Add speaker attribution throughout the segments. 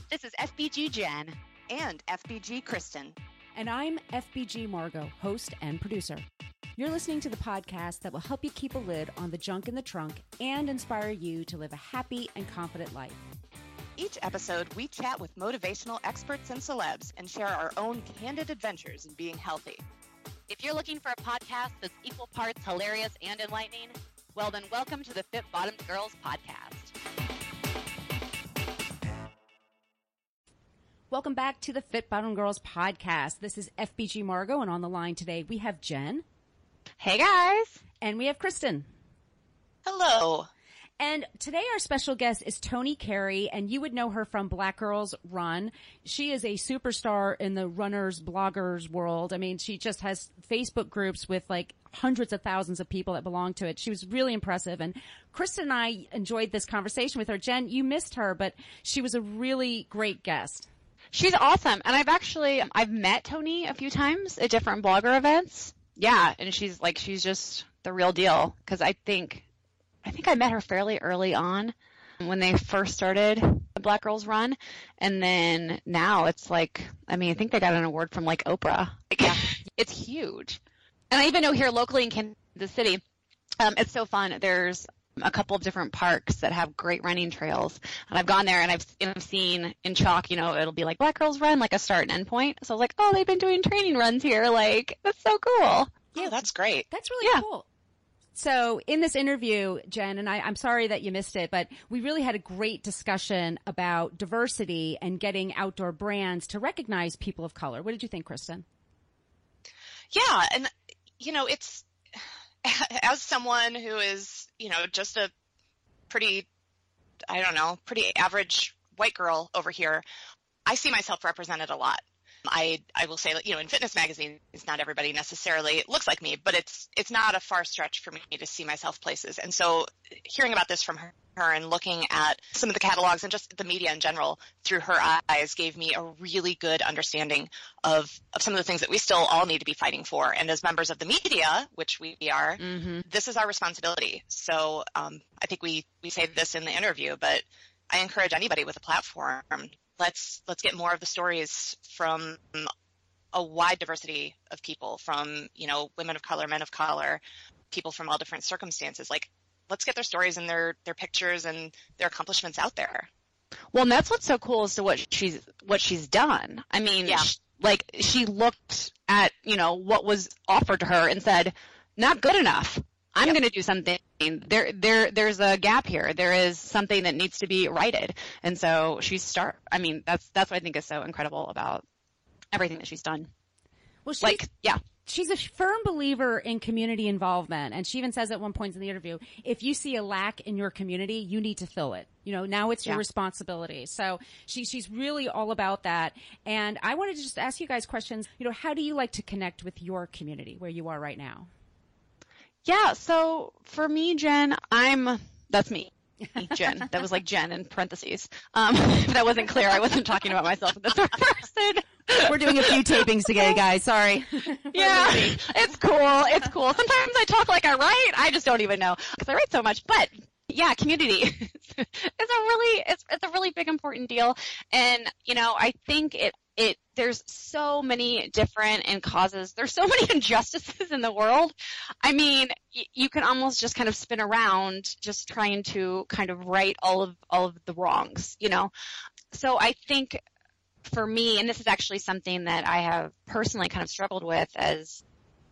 Speaker 1: This is FBG Jen.
Speaker 2: And FBG Kristen.
Speaker 3: And I'm FBG Margot, host and producer. You're listening to the podcast that will help you keep a lid on the junk in the trunk and inspire you to live a happy and confident life.
Speaker 2: Each episode, we chat with motivational experts and celebs and share our own candid adventures in being healthy.
Speaker 1: If you're looking for a podcast that's equal parts hilarious and enlightening, well then welcome to the Fit Bottomed Girls podcast.
Speaker 3: Welcome back to the Fit Bottomed Girls podcast. This is FBG Margot, and on the line today we have Jen.
Speaker 1: Hey guys.
Speaker 3: And we have Kristen.
Speaker 2: Hello.
Speaker 3: And today our special guest is Toni Carey, and you would know her from Black Girls Run. She is a superstar in the runners, bloggers world. I mean, she just has Facebook groups with like hundreds of thousands of people that belong to it. She was really impressive. And Kristen and I enjoyed this conversation with her. Jen, you missed her, but she was a really great guest.
Speaker 1: She's awesome. And I've met Toni a few times at different blogger events. Yeah. And she's just the real deal. Cause I think I met her fairly early on when they first started the Black Girls Run. And then now it's like, I think they got an award from like Oprah. Yeah. It's huge. And I even know here locally in Kansas City, it's so fun. There's a couple of different parks that have great running trails, and I've gone there and I've seen in chalk, it'll be like Black Girls Run, like a start and end point. So I was like, oh, they've been doing training runs here. Like, that's so cool.
Speaker 2: Yeah, that's great.
Speaker 3: That's really cool. So in this interview, Jen, and I'm sorry that you missed it, but we really had a great discussion about diversity and getting outdoor brands to recognize people of color. What did you think, Kristen?
Speaker 2: Yeah, and it's as someone who is, just a pretty average white girl over here, I see myself represented a lot. I will say that, in fitness magazines, not everybody necessarily looks like me, but it's not a far stretch for me to see myself places. And so hearing about this from her and looking at some of the catalogs and just the media in general through her eyes gave me a really good understanding of some of the things that we still all need to be fighting for. And as members of the media, which we are, This is our responsibility. So I think we say this in the interview, but I encourage anybody with a platform, let's get more of the stories from a wide diversity of people, from, women of color, men of color, people from all different circumstances. Like, let's get their stories and their pictures and their accomplishments out there.
Speaker 1: Well, and that's what's so cool as to what she's done. I mean, she looked at, what was offered to her and said, not good enough. I'm going to do something. There's a gap here. There is something that needs to be righted. And so that's what I think is so incredible about everything that she's done.
Speaker 3: Well, she's a firm believer in community involvement. And she even says at one point in the interview, if you see a lack in your community, you need to fill it. Now it's your responsibility. So she's really all about that. And I wanted to just ask you guys questions. How do you like to connect with your community where you are right now?
Speaker 1: Yeah, so for me, Jen, that's me, Jen. That was like Jen in parentheses. If that wasn't clear, I wasn't talking about myself in the third person.
Speaker 3: We're doing a few tapings today, guys. Sorry.
Speaker 1: Yeah, it's cool. It's cool. Sometimes I talk like I write. I just don't even know because I write so much. But yeah, community is a really big important deal. And, I think there's so many different causes. There's so many injustices in the world. I mean, you can almost just kind of spin around just trying to kind of right all of the wrongs, So I think for me, and this is actually something that I have personally kind of struggled with as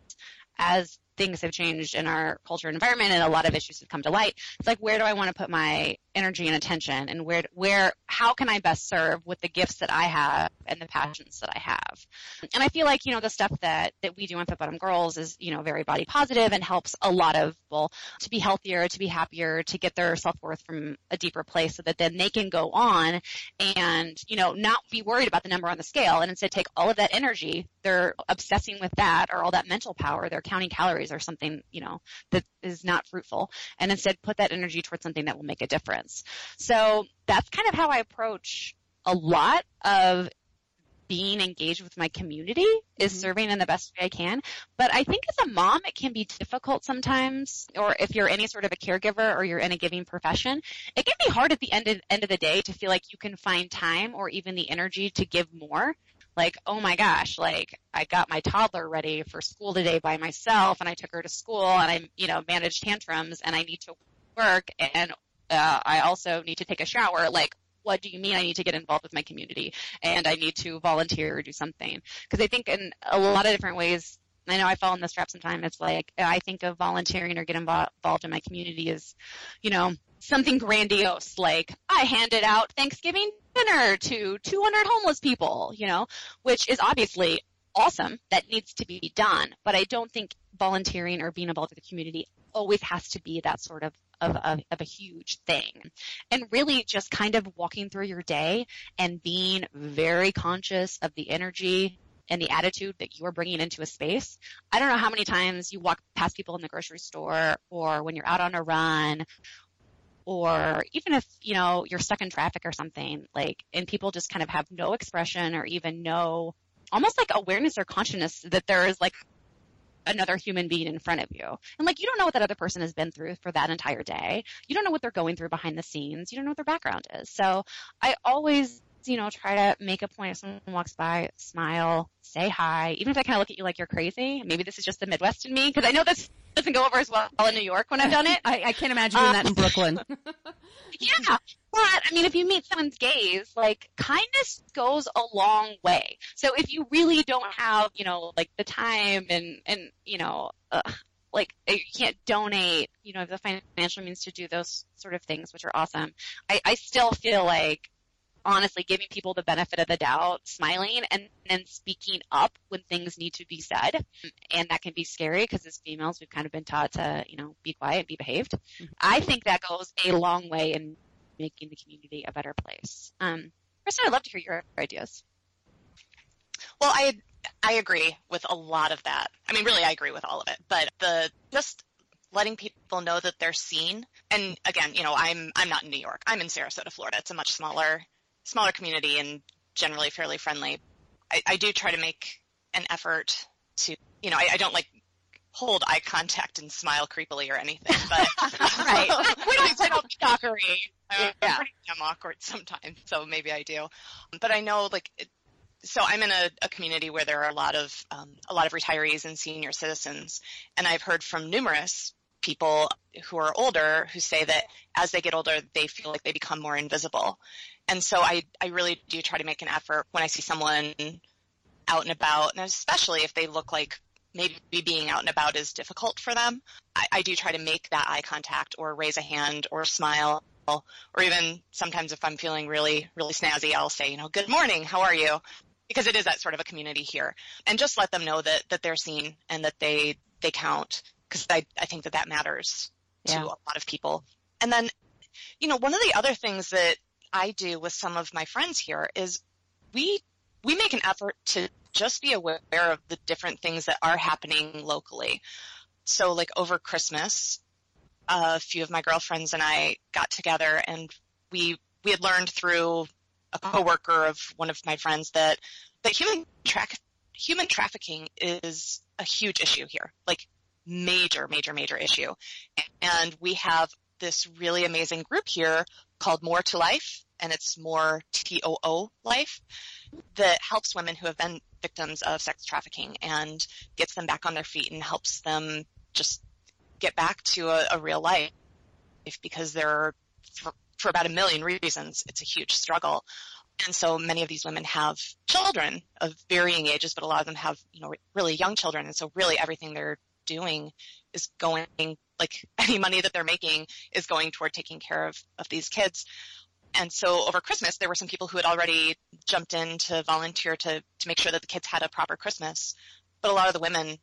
Speaker 1: things have changed in our culture and environment and a lot of issues have come to light. It's like, where do I want to put my energy and attention, and how can I best serve with the gifts that I have and the passions that I have? And I feel like, the stuff that we do in Fit Bottomed Girls is, very body positive and helps a lot of people to be healthier, to be happier, to get their self-worth from a deeper place so that then they can go on and, not be worried about the number on the scale and instead take all of that energy. They're obsessing with that or all that mental power. They're counting calories or something, that is not fruitful, and instead put that energy towards something that will make a difference. So that's kind of how I approach a lot of being engaged with my community is serving in the best way I can. But I think as a mom, it can be difficult sometimes, or if you're any sort of a caregiver or you're in a giving profession, it can be hard at the end of the day to feel like you can find time or even the energy to give more. Like, oh my gosh, like I got my toddler ready for school today by myself and I took her to school and I, managed tantrums and I need to work and I also need to take a shower. Like, what do you mean I need to get involved with my community and I need to volunteer or do something? Because I think in a lot of different ways, I know I fall in this trap sometimes. It's like I think of volunteering or getting involved in my community as, something grandiose. Like I handed out Thanksgiving dinner to 200 homeless people, which is obviously awesome. That needs to be done. But I don't think volunteering or being involved with the community always has to be that sort of a huge thing. And really just kind of walking through your day and being very conscious of the energy and the attitude that you are bringing into a space. I don't know how many times you walk past people in the grocery store or when you're out on a run or even if, you're stuck in traffic or something, like, and people just kind of have no expression or even no, almost like awareness or consciousness that there is like another human being in front of you. And like, you don't know what that other person has been through for that entire day. You don't know what they're going through behind the scenes. You don't know what their background is. So I always, try to make a point if someone walks by, smile, say hi, even if I kind of look at you like you're crazy. Maybe this is just the Midwest in me, because I know this doesn't go over as well in New York when I've done it.
Speaker 3: I can't imagine doing that in Brooklyn.
Speaker 1: Yeah. But, if you meet someone's gaze, like, kindness goes a long way. So if you really don't have, like, the time and like, you can't donate, the financial means to do those sort of things, which are awesome, I still feel like, honestly, giving people the benefit of the doubt, smiling, and then speaking up when things need to be said. And that can be scary because as females, we've kind of been taught to, be quiet, be behaved. I think that goes a long way in making the community a better place. Kristen, I'd love to hear your ideas.
Speaker 2: Well, I agree with a lot of that. I mean, really, I agree with all of it. But just letting people know that they're seen. And again, I'm not in New York. I'm in Sarasota, Florida. It's a much smaller community and generally fairly friendly. I do try to make an effort to, I don't like hold eye contact and smile creepily or anything, but
Speaker 1: right.
Speaker 2: I don't be awkward. I'm pretty damn awkward sometimes, so maybe I do. But I know, so I'm in a community where there are a lot of retirees and senior citizens, and I've heard from numerous people who are older who say that as they get older, they feel like they become more invisible. And so I really do try to make an effort when I see someone out and about, and especially if they look like maybe being out and about is difficult for them, I do try to make that eye contact or raise a hand or smile, or even sometimes if I'm feeling really, really snazzy, I'll say, good morning, how are you? Because it is that sort of a community here. And just let them know that they're seen and that they count, because I think that matters to a lot of people. And then, one of the other things that I do with some of my friends here is we make an effort to just be aware of the different things that are happening locally. So like over Christmas, a few of my girlfriends and I got together and we had learned through a coworker of one of my friends that human trafficking is a huge issue here, like major, major, major issue. And we have this really amazing group here called More to Life, and it's More TOO Life, that helps women who have been victims of sex trafficking and gets them back on their feet and helps them just get back to a real life, because they're, for about 1 million reasons, it's a huge struggle. And so many of these women have children of varying ages, but a lot of them have, really young children. And so really everything they're doing is going, like any money that they're making is going toward taking care of these kids. And so over Christmas, there were some people who had already jumped in to volunteer to make sure that the kids had a proper Christmas. But a lot of the women,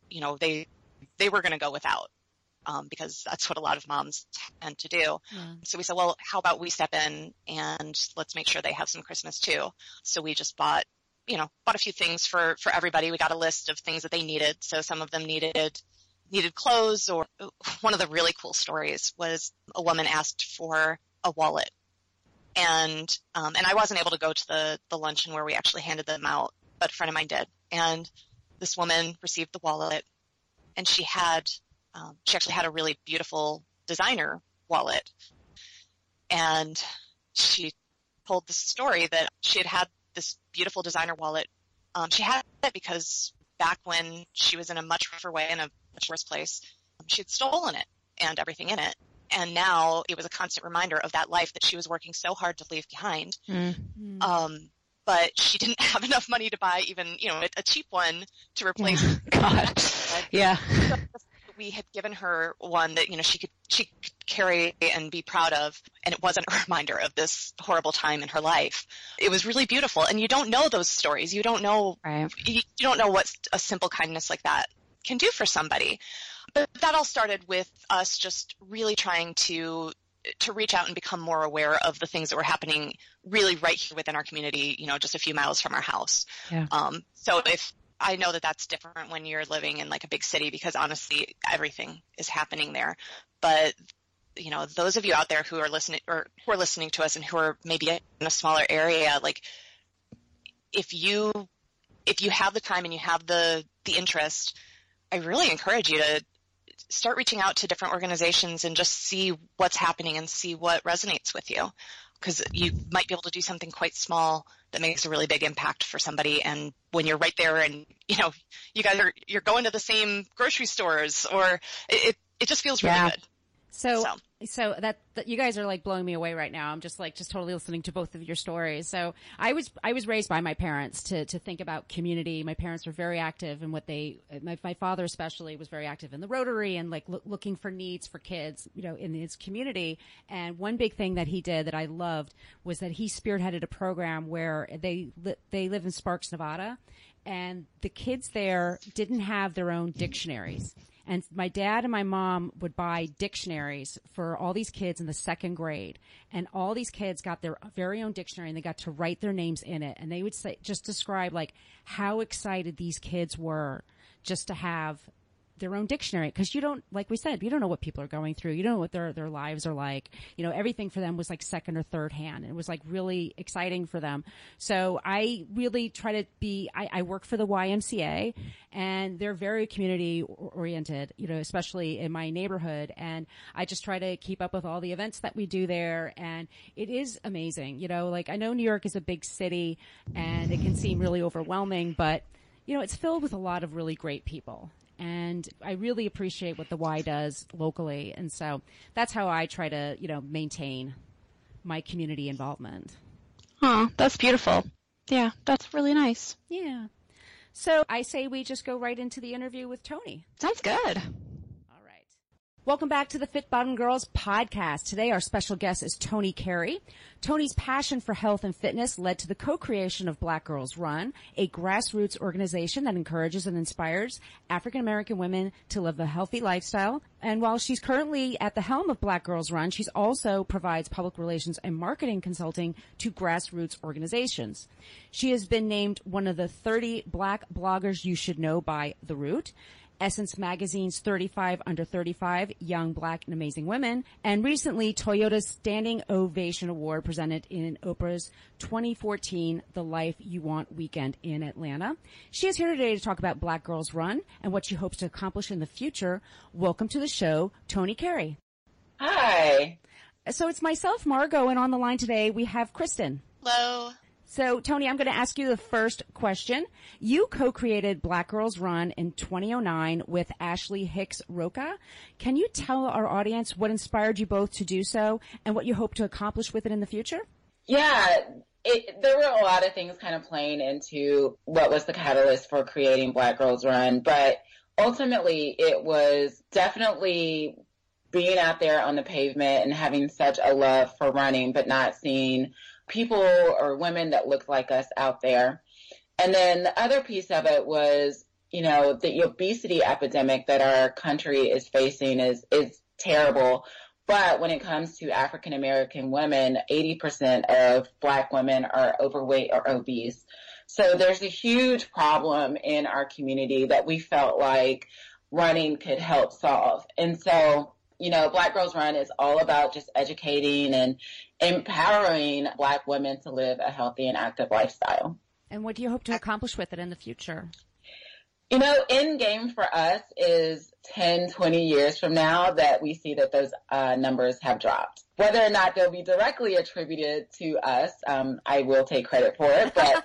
Speaker 2: they were going to go without, because that's what a lot of moms tend to do. Yeah. So we said, well, how about we step in and let's make sure they have some Christmas too. So we just bought a few things for everybody. We got a list of things that they needed. So some of them needed clothes, or one of the really cool stories was a woman asked for a wallet. And I wasn't able to go to the luncheon where we actually handed them out, but a friend of mine did. And this woman received the wallet, and she actually had a really beautiful designer wallet. And she told the story that she had this beautiful designer wallet. She had it because back when she was in a much rougher way, in a much worse place, she had stolen it and everything in it. And now it was a constant reminder of that life that she was working so hard to leave behind. Mm-hmm. But she didn't have enough money to buy even, a cheap one to replace it.
Speaker 1: God. Yeah.
Speaker 2: So we had given her one that, she could carry and be proud of, and it wasn't a reminder of this horrible time in her life. It was really beautiful, and you don't know those stories. You don't know,
Speaker 1: right.
Speaker 2: You don't know what a simple kindness like that can do for somebody. But that all started with us just really trying to reach out and become more aware of the things that were happening really right here within our community, just a few miles from our house.
Speaker 1: Yeah.
Speaker 2: So if I know that that's different when you're living in like a big city, because honestly, everything is happening there. But, those of you out there who are listening to us and who are maybe in a smaller area, like if you have the time and you have the interest, I really encourage you to start reaching out to different organizations and just see what's happening and see what resonates with you, because you might be able to do something quite small that makes a really big impact for somebody. And when you're right there and, you guys you're going to the same grocery stores, or it just feels really good.
Speaker 3: So that you guys are like blowing me away right now. I'm just totally listening to both of your stories. So I was raised by my parents to think about community. My parents were very active in my father especially was very active in the Rotary and looking for needs for kids, in his community. And one big thing that he did that I loved was that he spearheaded a program where they live in Sparks, Nevada, and the kids there didn't have their own dictionaries. And my dad and my mom would buy dictionaries for all these kids in the second grade. And all these kids got their very own dictionary, and they got to write their names in it. And they would describe how excited these kids were just to have their own dictionary. Cause like we said, you don't know what people are going through. You don't know what their lives are like. Everything for them was like second or third hand. It was really exciting for them. So I really try to I work for the YMCA, and they're very community oriented, especially in my neighborhood. And I just try to keep up with all the events that we do there. And it is amazing. I know New York is a big city and it can seem really overwhelming, but it's filled with a lot of really great people. And I really appreciate what the Y does locally. And so that's how I try to, maintain my community involvement.
Speaker 1: Oh, that's beautiful. Yeah, that's really nice.
Speaker 3: Yeah. So I say we just go right into the interview with Toni.
Speaker 1: Sounds good.
Speaker 3: Welcome back to the Fit Bottom Girls podcast. Today our special guest is Toni Carey. Toni's passion for health and fitness led to the co-creation of Black Girls Run, a grassroots organization that encourages and inspires African American women to live a healthy lifestyle. And while she's currently at the helm of Black Girls Run, she also provides public relations and marketing consulting to grassroots organizations. She has been named one of the 30 Black bloggers you should know by The Root, Essence Magazine's 35 Under 35 Young Black and Amazing Women, and recently Toyota's Standing Ovation Award presented in Oprah's 2014 The Life You Want weekend in Atlanta. She is here today to talk about Black Girls Run and what she hopes to accomplish in the future. Welcome to the show, Toni Carey.
Speaker 4: Hi.
Speaker 3: So it's myself, Margot, and on the line today we have Kristen.
Speaker 2: Hello.
Speaker 3: So, Toni, I'm going to ask you the first question. You co-created Black Girls Run in 2009 with Ashley Hicks Roca. Can you tell our audience what inspired you both to do so and what you hope to accomplish with it in the future?
Speaker 4: Yeah, there were a lot of things kind of playing into what was the catalyst for creating Black Girls Run, but ultimately it was definitely being out there on the pavement and having such a love for running, but not seeing people or women that looked like us out there. And then the other piece of it was, the obesity epidemic that our country is facing is terrible. But when it comes to African American women, 80% of Black women are overweight or obese. So there's a huge problem in our community that we felt like running could help solve. And so Black Girls Run is all about just educating and empowering Black women to live a healthy and active lifestyle.
Speaker 3: And what do you hope to accomplish with it in the future?
Speaker 4: End game for us is 10, 20 years from now that we see that those numbers have dropped. Whether or not they'll be directly attributed to us, I will take credit for it, but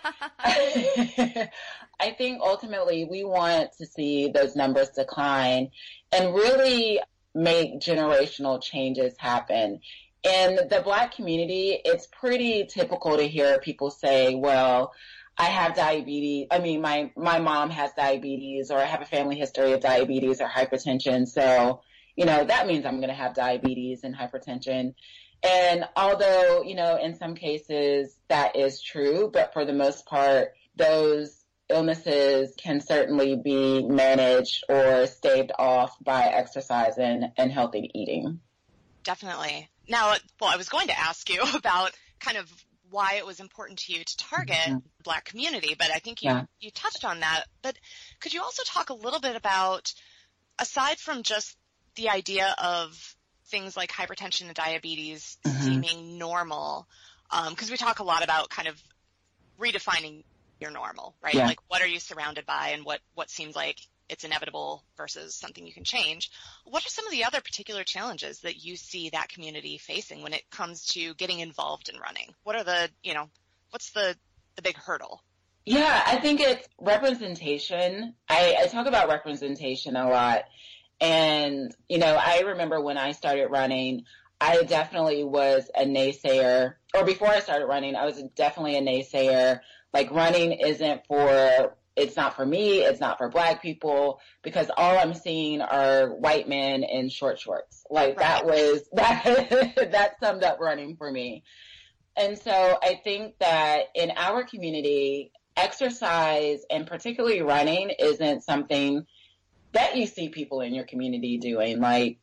Speaker 4: I think ultimately we want to see those numbers decline and really make generational changes happen. In the Black community, it's pretty typical to hear people say, well, I have diabetes. I mean, my mom has diabetes, or I have a family history of diabetes or hypertension. So, that means I'm going to have diabetes and hypertension. And although, in some cases that is true, but for the most part, those illnesses can certainly be managed or staved off by exercise and healthy eating.
Speaker 2: Definitely. Now, I was going to ask you about kind of why it was important to you to target the Black community, but I think you touched on that. But could you also talk a little bit about, aside from just the idea of things like hypertension and diabetes seeming normal, because we talk a lot about kind of redefining your normal, right?
Speaker 4: Yeah.
Speaker 2: Like, what are you surrounded by, and what seems like it's inevitable versus something you can change. What are some of the other particular challenges that you see that community facing when it comes to getting involved in running? What are what's the big hurdle?
Speaker 4: Yeah, I think it's representation. I talk about representation a lot. And, I remember when I started running, I definitely was a naysayer. Or before I started running, I was definitely a naysayer. Like, running it's not for me, it's not for Black people, because all I'm seeing are white men in short shorts. Like, right. That summed up running for me. And so I think that in our community, exercise, and particularly running, isn't something that you see people in your community doing. Like,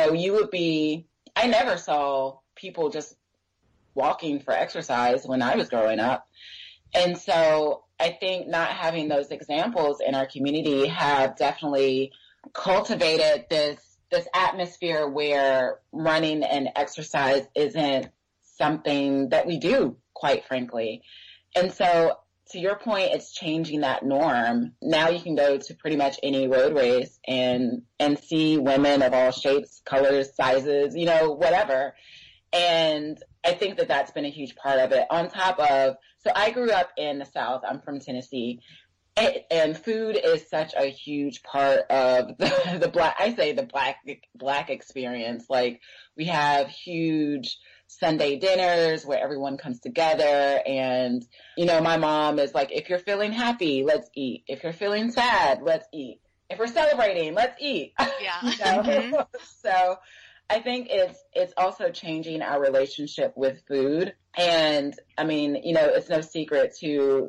Speaker 4: I never saw people just walking for exercise when I was growing up. And so I think not having those examples in our community have definitely cultivated this atmosphere where running and exercise isn't something that we do, quite frankly. And so, to your point, it's changing that norm. Now you can go to pretty much any road race and see women of all shapes, colors, sizes, whatever. And I think that that's been a huge part of it. On top of, so I grew up in the South. I'm from Tennessee. And food is such a huge part of the Black experience. Like, we have huge Sunday dinners where everyone comes together, and, my mom is like, if you're feeling happy, let's eat. If you're feeling sad, let's eat. If we're celebrating, let's eat.
Speaker 2: Yeah.
Speaker 4: So I think it's also changing our relationship with food. And I mean, it's no secret to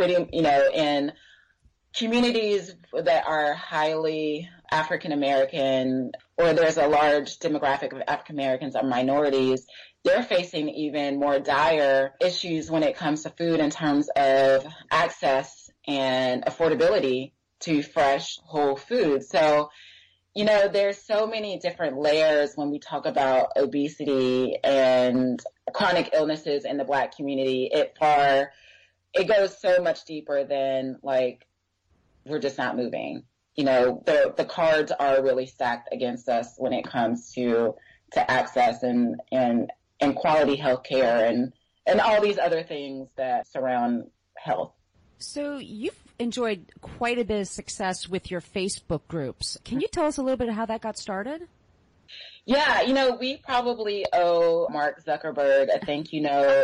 Speaker 4: in communities that are highly African American, or there's a large demographic of African Americans or minorities, they're facing even more dire issues when it comes to food in terms of access and affordability to fresh, whole food. So, there's so many different layers when we talk about obesity and chronic illnesses in the Black community. It goes so much deeper than, like, we're just not moving. The cards are really stacked against us when it comes to access and quality health care and all these other things that surround health.
Speaker 3: So you've enjoyed quite a bit of success with your Facebook groups. Can you tell us a little bit of how that got started?
Speaker 4: Yeah, we probably owe Mark Zuckerberg a thank you note,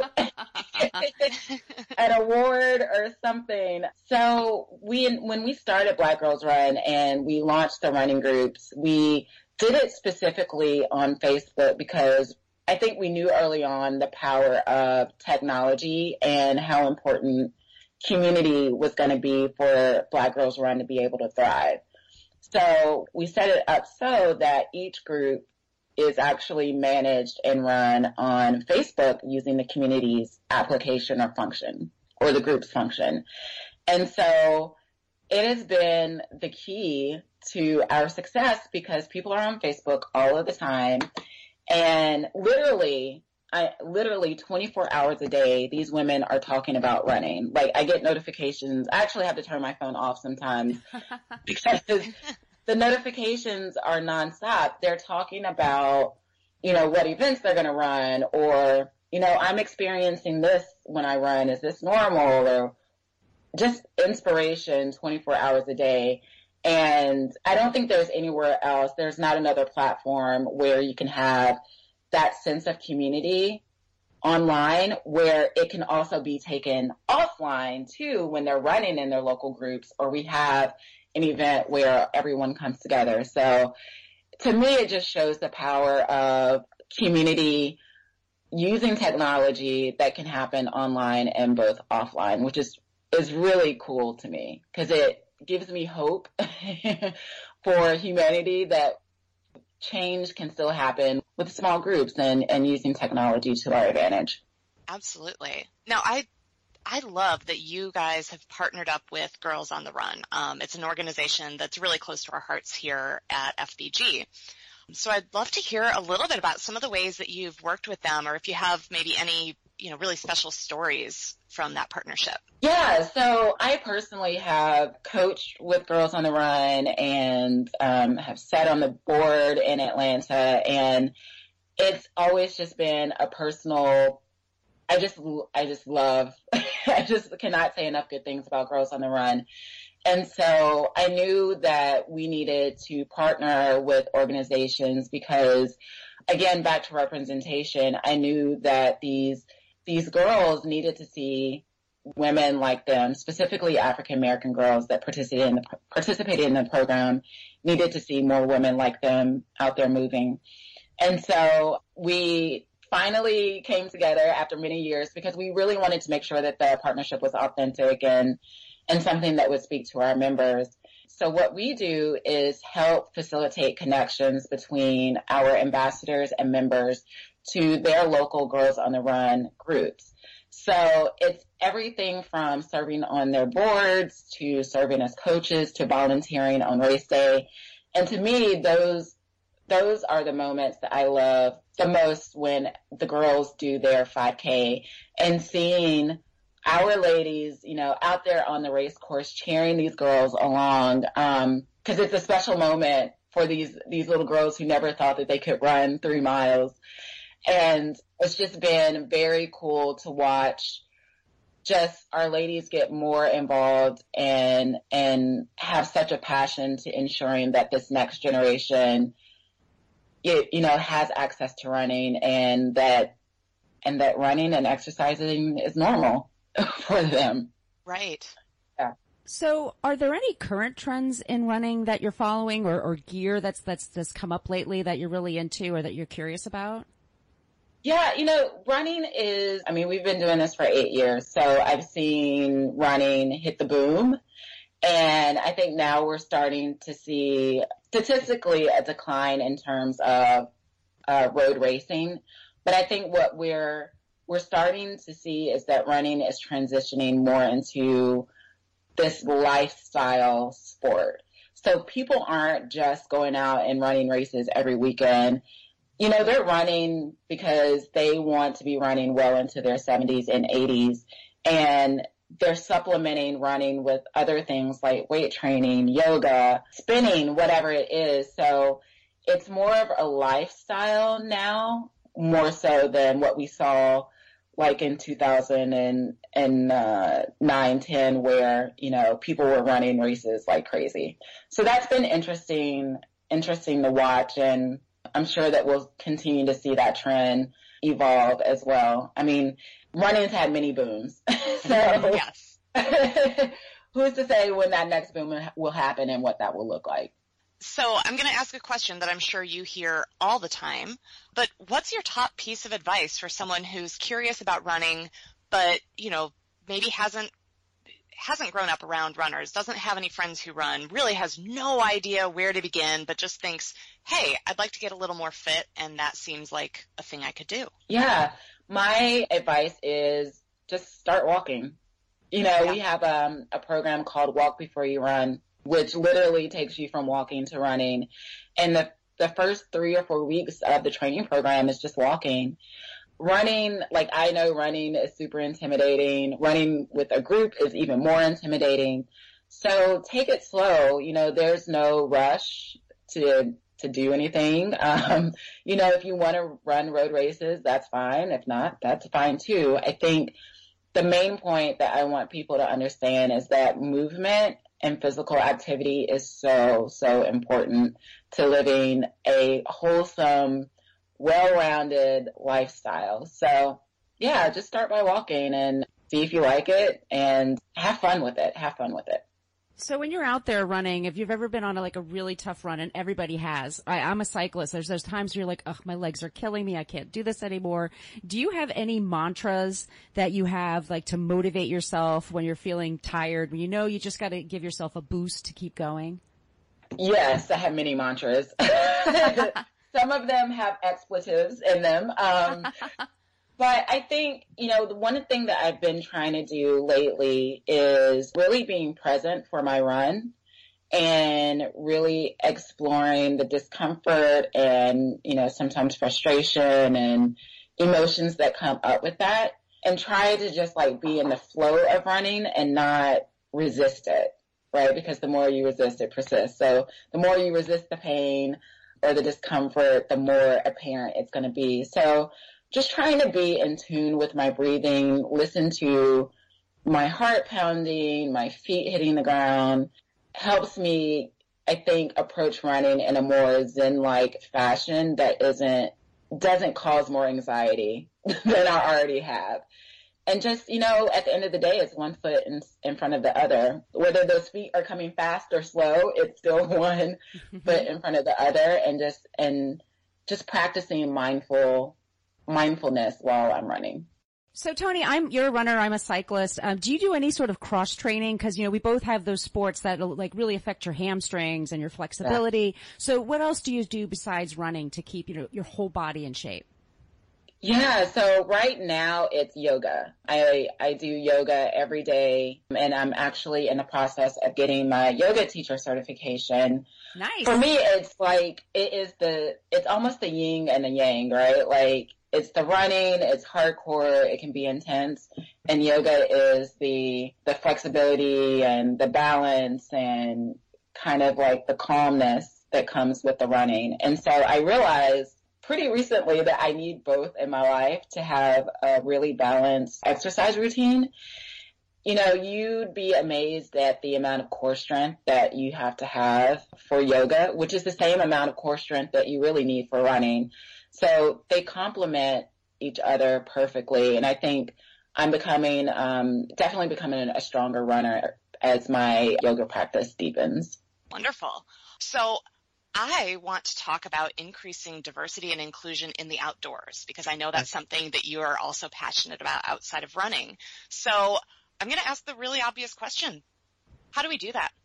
Speaker 4: an award or something. So when we started Black Girls Run and we launched the running groups, we did it specifically on Facebook because I think we knew early on the power of technology and how important community was going to be for Black Girls Run to be able to thrive. So we set it up so that each group is actually managed and run on Facebook using the community's application or function, or the group's function. And so it has been the key to our success because people are on Facebook all of the time, and literally 24 hours a day, these women are talking about running. Like, I get notifications. I actually have to turn my phone off sometimes because the notifications are nonstop. They're talking about, what events they're going to run, or, I'm experiencing this when I run. Is this normal? Or just inspiration 24 hours a day. And I don't think there's anywhere else. There's not another platform where you can have that sense of community online where it can also be taken offline too when they're running in their local groups, or we have an event where everyone comes together. So to me, it just shows the power of community using technology that can happen online and both offline, which is really cool to me because it gives me hope for humanity that change can still happen with small groups and using technology to our advantage.
Speaker 2: Absolutely. Now, I love that you guys have partnered up with Girls on the Run. It's an organization that's really close to our hearts here at FBG. So I'd love to hear a little bit about some of the ways that you've worked with them, or if you have maybe any, really special stories from that partnership.
Speaker 4: Yeah, so I personally have coached with Girls on the Run and have sat on the board in Atlanta, and it's always just been a personal, I just love, I just cannot say enough good things about Girls on the Run. And so I knew that we needed to partner with organizations because, again, back to representation, I knew that these girls needed to see women like them, specifically African American girls that participated in the program, needed to see more women like them out there moving. And so we finally came together after many years because we really wanted to make sure that the partnership was authentic and something that would speak to our members. So what we do is help facilitate connections between our ambassadors and members to their local Girls on the Run groups. So it's everything from serving on their boards to serving as coaches to volunteering on race day. And to me, those are the moments that I love the most when the girls do their 5K and seeing our ladies, out there on the race course cheering these girls along, because it's a special moment for these little girls who never thought that they could run 3 miles. And it's just been very cool to watch just our ladies get more involved and have such a passion to ensuring that this next generation, has access to running and that running and exercising is normal for them.
Speaker 2: Right.
Speaker 4: Yeah.
Speaker 3: So are there any current trends in running that you're following or gear that's come up lately that you're really into or that you're curious about?
Speaker 4: Yeah, running is, we've been doing this for 8 years, so I've seen running hit the boom, and I think now we're starting to see statistically a decline in terms of road racing, but I think what we're starting to see is that running is transitioning more into this lifestyle sport. So people aren't just going out and running races every weekend. They're running because they want to be running well into their 70s and 80s, and they're supplementing running with other things like weight training, yoga, spinning, whatever it is. So it's more of a lifestyle now, more so than what we saw like in 2009, 10, where, people were running races like crazy. So that's been interesting to watch, and I'm sure that we'll continue to see that trend evolve as well. Running's had many booms. So
Speaker 2: yes.
Speaker 4: Who's to say when that next boom will happen and what that will look like?
Speaker 2: So I'm going to ask a question that I'm sure you hear all the time, but what's your top piece of advice for someone who's curious about running, but, maybe hasn't grown up around runners, doesn't have any friends who run, really has no idea where to begin, but just thinks, hey, I'd like to get a little more fit, and that seems like a thing I could do?
Speaker 4: Yeah. My advice is just start walking. We have a program called Walk Before You Run, which literally takes you from walking to running. And the first 3 or 4 weeks of the training program is just walking. Running, like I know running is super intimidating. Running with a group is even more intimidating. So take it slow. There's no rush to do anything. If you want to run road races, that's fine. If not, that's fine too. I think the main point that I want people to understand is that movement and physical activity is so, so important to living a wholesome, well-rounded lifestyle. So yeah, just start by walking and see if you like it and have fun with it.
Speaker 3: So when you're out there running, if you've ever been on a really tough run, and everybody has, I'm a cyclist, there's those times where you're like, ugh, my legs are killing me, I can't do this anymore. Do you have any mantras that you have to motivate yourself when you're feeling tired, when you just got to give yourself a boost to keep going?
Speaker 4: Yes, I have many mantras. Some of them have expletives in them. But I think, the one thing that I've been trying to do lately is really being present for my run and really exploring the discomfort and, sometimes frustration and emotions that come up with that, and try to just be in the flow of running and not resist it, right? Because the more you resist, it persists. So the more you resist the pain or the discomfort, the more apparent it's going to be. So just trying to be in tune with my breathing, listen to my heart pounding, my feet hitting the ground, helps me, I think, approach running in a more zen-like fashion that doesn't cause more anxiety than I already have. And just, at the end of the day, it's one foot in front of the other. Whether those feet are coming fast or slow, it's still one foot in front of the other, and just practicing mindfulness while I'm running.
Speaker 3: So Toni, you're a runner, I'm a cyclist. Do you do any sort of cross training? Cause we both have those sports that really affect your hamstrings and your flexibility. Yeah. So what else do you do besides running to keep, your whole body in shape?
Speaker 4: Yeah, so right now it's yoga. I do yoga every day, and I'm actually in the process of getting my yoga teacher certification.
Speaker 3: Nice.
Speaker 4: For me, it's almost the yin and the yang, right? It's the running, it's hardcore, it can be intense, and yoga is the flexibility and the balance and kind of the calmness that comes with the running. And so I realized pretty recently that I need both in my life to have a really balanced exercise routine. You'd be amazed at the amount of core strength that you have to have for yoga, which is the same amount of core strength that you really need for running. So they complement each other perfectly. And I think I'm definitely becoming a stronger runner as my yoga practice deepens.
Speaker 2: Wonderful. So I want to talk about increasing diversity and inclusion in the outdoors, because I know that's something that you are also passionate about outside of running. So I'm going to ask the really obvious question. How do we do that?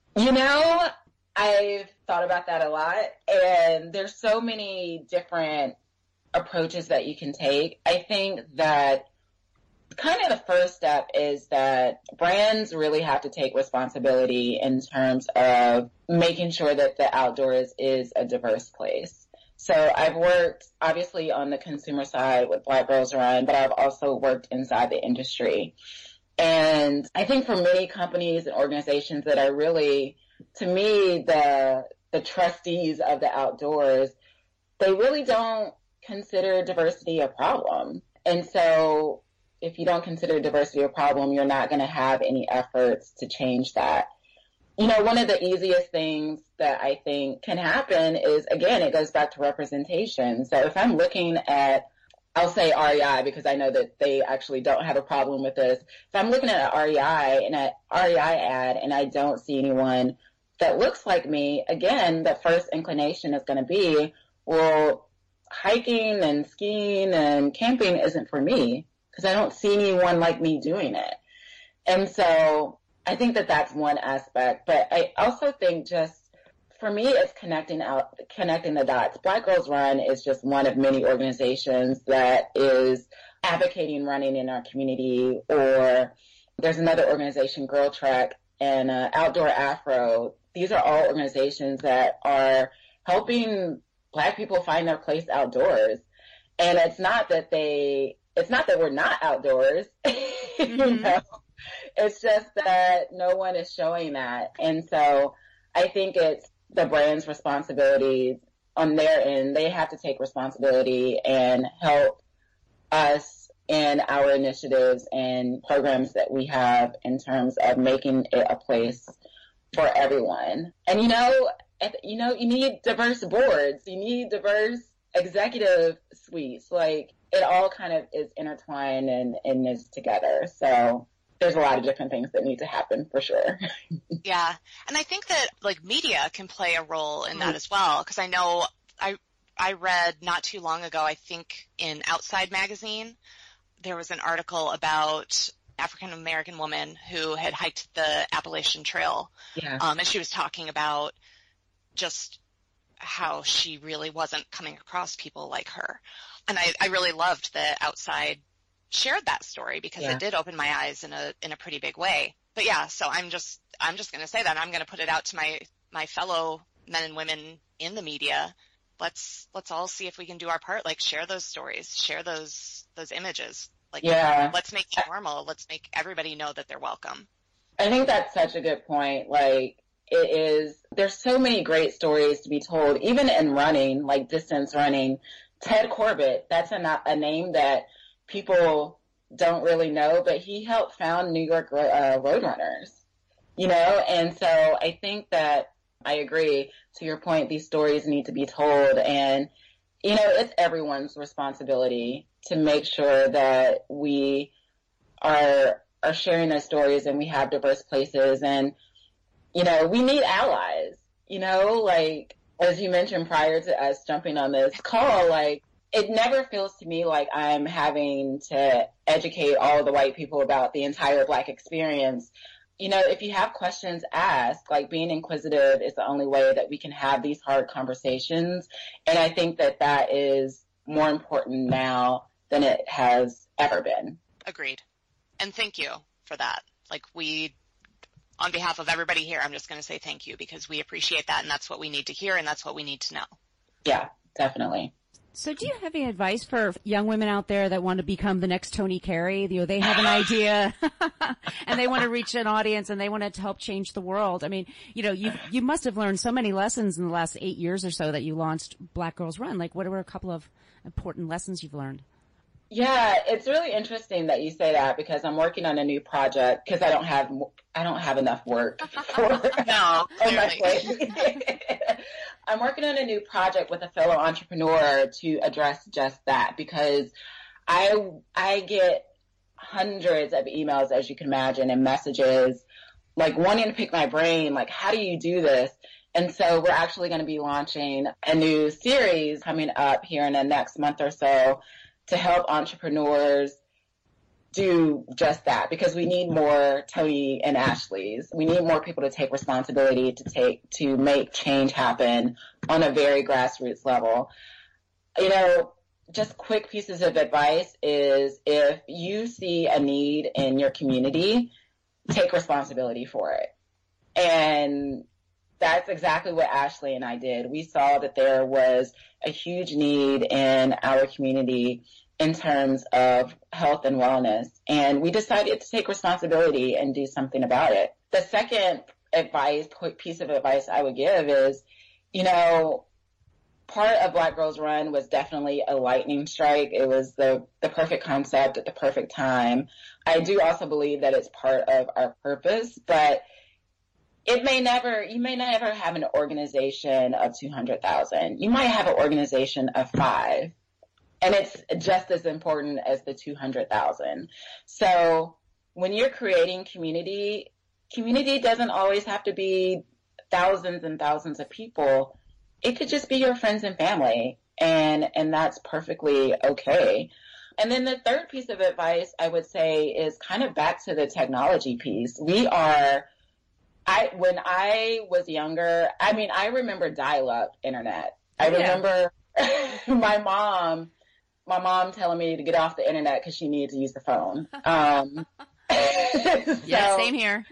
Speaker 4: I've thought about that a lot, and there's so many different approaches that you can take. I think that kind of the first step is that brands really have to take responsibility in terms of making sure that the outdoors is a diverse place. So I've worked obviously on the consumer side with Black Girls Run, but I've also worked inside the industry. And I think for many companies and organizations that are really, to me, the trustees of the outdoors, they really don't consider diversity a problem. And so if you don't consider diversity a problem, you're not going to have any efforts to change that. One of the easiest things that I think can happen is, again, it goes back to representation. So if I'm looking at, I'll say REI because I know that they actually don't have a problem with this. If I'm looking at an REI ad and I don't see anyone that looks like me, again, the first inclination is going to be, well, hiking and skiing and camping isn't for me because I don't see anyone like me doing it. And so I think that that's one aspect. But I also think just for me, it's connecting the dots. Black Girls Run is just one of many organizations that is advocating running in our community or There's another organization, Girl Trek, and Outdoor Afro. These are all organizations that are helping Black people find their place outdoors. And it's not that we're not outdoors, you know, it's just that no one is showing that. And so I think it's the brand's responsibility on their end. They have to take responsibility and help us in our initiatives and programs that we have in terms of making it a place for everyone. And, you need diverse boards. You need diverse executive suites. Like, it all kind of is intertwined and is together. So there's a lot of different things that need to happen for sure.
Speaker 2: Yeah. And I think that like media can play a role in that as well. Cause I know I read not too long ago, I think in Outside Magazine, there was an article about African American woman who had hiked the Appalachian Trail.
Speaker 4: Yeah.
Speaker 2: And she was talking about just how she really wasn't coming across people like her. And I really loved that Outside shared that story because it did open my eyes in a pretty big way. But yeah, so I'm just going to say that. I'm going to put it out to my fellow men and women in the media. Let's all see if we can do our part. Like, share those stories, share those images. Like, let's make it normal. Let's make everybody know that they're welcome.
Speaker 4: I think that's such a good point. Like, there's so many great stories to be told, even in running, like distance running. Ted Corbett, that's a name that people don't really know, but he helped found New York Roadrunners, and so I think that I agree to your point. These stories need to be told, and, it's everyone's responsibility to make sure that we are sharing those stories and we have diverse places, and, we need allies, like, as you mentioned prior to us jumping on this call, like, it never feels to me like I'm having to educate all of the white people about the entire Black experience. If you have questions, ask. Like, being inquisitive is the only way that we can have these hard conversations. And I think that is more important now than it has ever been.
Speaker 2: Agreed. And thank you for that. Like, on behalf of everybody here, I'm just going to say thank you because we appreciate that, and that's what we need to hear, and that's what we need to know.
Speaker 4: Yeah, definitely.
Speaker 3: So do you have any advice for young women out there that want to become the next Toni Carey? They have an idea and they want to reach an audience and they want to help change the world. I mean, you must have learned so many lessons in the last 8 years or so that you launched Black Girls Run. Like, what were a couple of important lessons you've learned?
Speaker 4: Yeah, it's really interesting that you say that because I'm working on a new project because I don't have enough work for
Speaker 2: no,
Speaker 4: on my plate. I'm working on a new project with a fellow entrepreneur to address just that because I get hundreds of emails, as you can imagine, and messages like wanting to pick my brain, like, how do you do this? And so we're actually going to be launching a new series coming up here in the next month or so to help entrepreneurs do just that because we need more Toni and Ashleys. We need more people to take responsibility to make change happen on a very grassroots level. Just quick pieces of advice is if you see a need in your community, take responsibility for it. And that's exactly what Ashley and I did. We saw that there was a huge need in our community in terms of health and wellness, and we decided to take responsibility and do something about it. The second piece of advice I would give is, part of Black Girls Run was definitely a lightning strike. It was the perfect concept at the perfect time. I do also believe that it's part of our purpose, but you may never have an organization of 200,000. You might have an organization of 5, and it's just as important as the 200,000. So when you're creating community doesn't always have to be thousands and thousands of people. It could just be your friends and family, and that's perfectly okay. And then the third piece of advice I would say is kind of back to the technology piece. When I was younger, I remember dial-up internet. I remember my mom telling me to get off the internet because she needed to use the phone.
Speaker 3: Yeah, same here.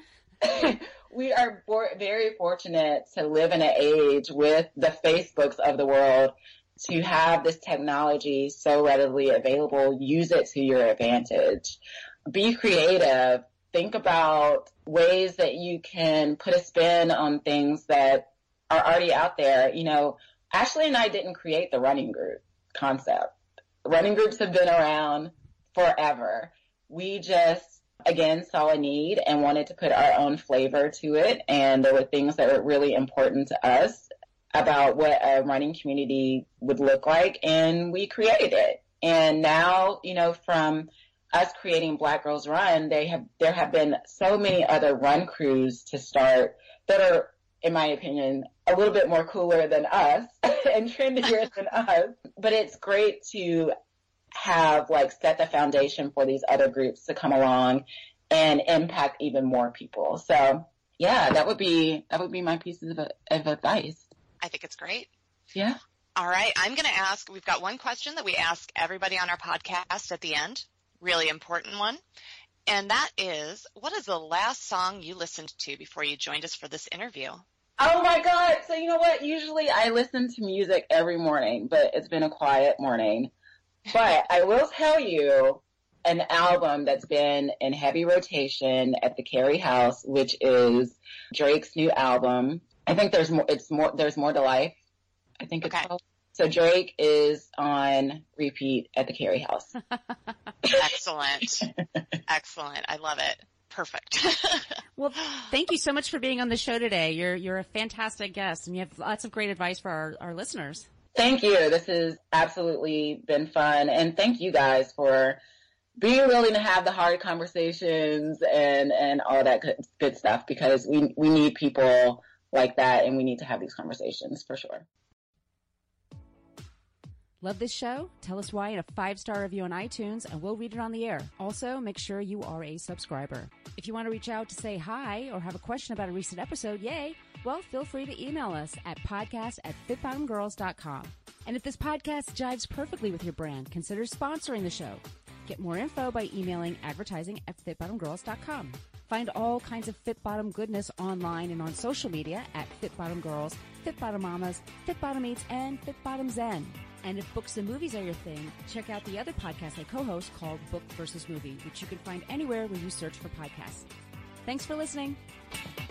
Speaker 4: We are very fortunate to live in an age with the Facebooks of the world to have this technology so readily available. Use it to your advantage. Be creative. Think about ways that you can put a spin on things that are already out there. You know, Ashley and I didn't create the running group concept. Running groups have been around forever. We just, again, saw a need and wanted to put our own flavor to it. And there were things that were really important to us about what a running community would look like. And we created it. And now, you know, from us creating Black Girls Run, there have been so many other run crews to start that are, in my opinion, a little bit more cooler than us and trendier than us. But it's great to have set the foundation for these other groups to come along and impact even more people. So yeah, that would be my pieces of advice.
Speaker 2: I think it's great.
Speaker 4: Yeah.
Speaker 2: All right. I'm going to ask, we've got one question that we ask everybody on our podcast at the end, really important one. And that is, what is the last song you listened to before you joined us for this interview?
Speaker 4: Oh my God. So you know what? Usually I listen to music every morning, but it's been a quiet morning. But I will tell you an album that's been in heavy rotation at the Carey House, which is Drake's new album. I think there's more to life. I think it's called. So Drake is on repeat at the Carey House.
Speaker 2: Excellent. Excellent. I love it. Perfect.
Speaker 3: Well, thank you so much for being on the show today. You're a fantastic guest, and you have lots of great advice for our listeners.
Speaker 4: Thank you. This has absolutely been fun. And thank you guys for being willing to have the hard conversations and all that good stuff, because we need people like that, and we need to have these conversations for sure.
Speaker 3: Love this show? Tell us why in a 5-star review on iTunes, and we'll read it on the air. Also, make sure you are a subscriber. If you want to reach out to say hi or have a question about a recent episode, yay, well, feel free to email us at podcast@fitbottomgirls.com. And if this podcast jives perfectly with your brand, consider sponsoring the show. Get more info by emailing advertising@fitbottomgirls.com. Find all kinds of Fit Bottom goodness online and on social media at Fit Bottom Girls, Fit Bottom Mamas, Fit Bottom Eats, and Fit Bottom Zen. And if books and movies are your thing, check out the other podcast I co-host called Book versus Movie, which you can find anywhere where you search for podcasts. Thanks for listening.